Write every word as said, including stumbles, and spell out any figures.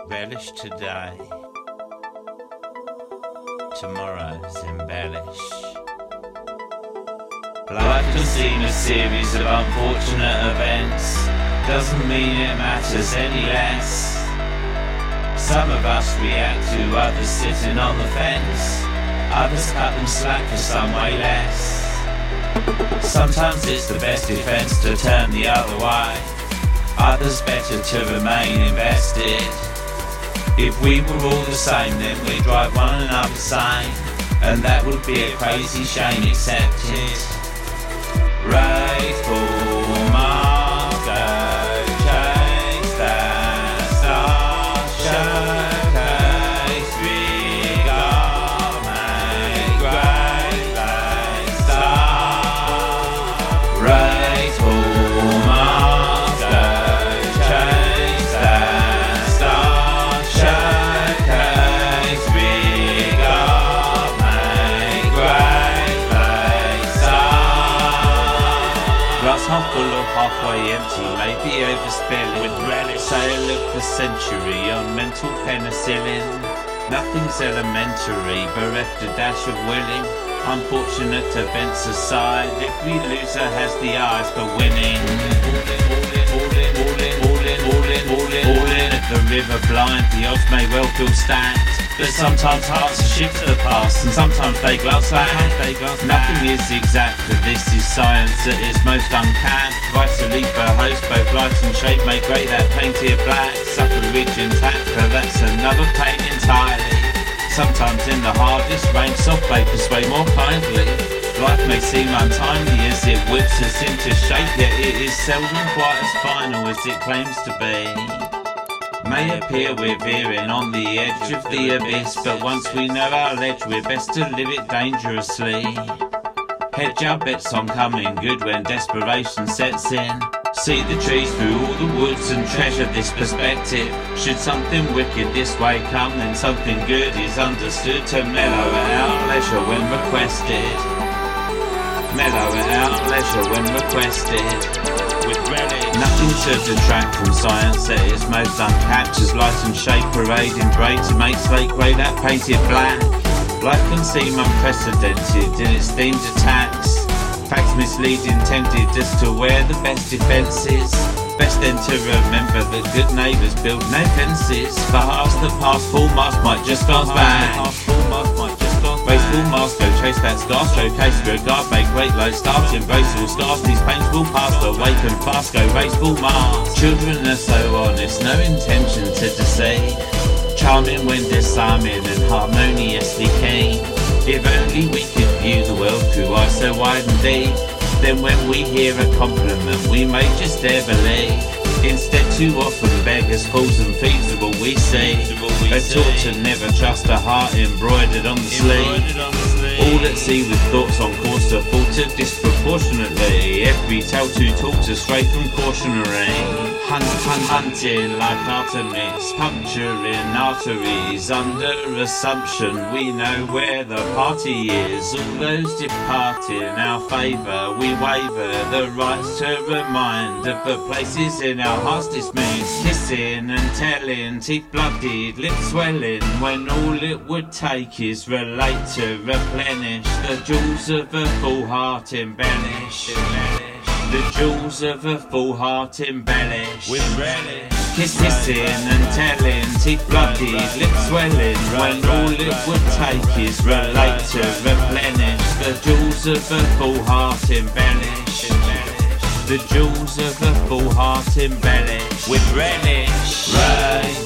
Relish today, tomorrow's embellish. Life has seen a series of unfortunate events, doesn't mean it matters any less. Some of us react to others sitting on the fence, others cut them slack for some way less. Sometimes it's the best defense to turn the other way, others better to remain invested. If we were all the same, then we'd drive one another sane, and that would be a crazy shame, accepted. Right for Marco, chase that star, showcase, we got make great like star. Right for Marco, chase that star, showcase, we got make great like star. Glass half full or halfway empty, maybe overspilling with relish. Sale of the century on mental penicillin. Nothing's elementary, bereft a dash of willing. Unfortunate events aside, every loser has the eyes for winning. All in, all in, all in, all in, all in, all in, all in at the river blind, the odds may well feel stacked. But sometimes hearts shift to the past, and sometimes they glance back. Nothing is exact, but this is science at its most uncapped. Vitally for host, both light and shape make great that painted black. Suffer ridge intact, but that's another pain entirely. Sometimes in the hardest rain, soft vapors sway more kindly. Life may seem untimely as it whips us into shape, yet it is seldom quite as final as it claims to be. May appear we're veering on the edge of the abyss, but once we know our ledge, we're best to live it dangerously. Hedge our bets on coming good when desperation sets in. See the trees through all the woods and treasure this perspective. Should something wicked this way come, then something good is understood. To mellow at our leisure when requested. Mellow at our leisure when requested. With relish. Nothing to detract from science at its most uncapped, as light and shape parade in braid to make slate grey that painted black. Life can seem unprecedented in its themed attacks. Facts misleading, tempted just to wear the best defences. Best then to remember that good neighbours build no fences. For half the past, full mask might just glance back. Race full mask, go chase that scar, showcase regard, make great low stars, embrace all scars, these pains will pass, awake and fast, go race full mask. Children are so honest, no intention to deceive. Charming when disarming and harmoniously keen. If only we could view the world through eyes so wide and deep, then when we hear a compliment we may just dare believe. Instead too often beggars, fools and thieves are all we see. They're taught to never trust a heart embroidered on the sleeve. All at sea with thoughts on course to falter disproportionately. Every tale to talks us straight from cautionary. Hunt, hunt, hunting like Artemis, puncturing arteries under assumption we know where the party is. All those depart in our favour, we waver the rights to remind of the places in our hearts dismissed. Kissing and telling, teeth blooded, lips swelling, when all it would take is relate to replenish the jewels of a full heart embellish. The jewels of a full heart embellish with relish. Kissing and telling, teeth blooded, lips swelling, when all it would take is relate to replenish the jewels of a full heart embellish. The jewels of a full heart embellish with relish. Right.